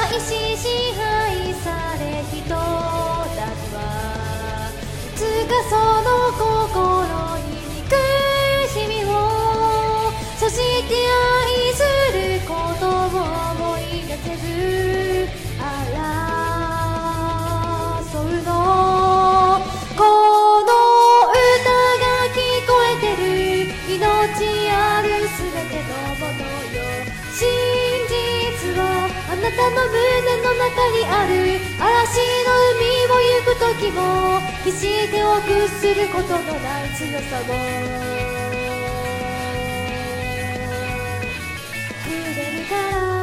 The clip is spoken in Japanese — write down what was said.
愛し支配され人だけはいつかその心に憎しみをそして愛することを思い出せず争うのこの歌が聞こえてる命あるすべてのものよ真実はあなたの胸の中にある嵐の海を行く時も決して臆することのない強さをくれるから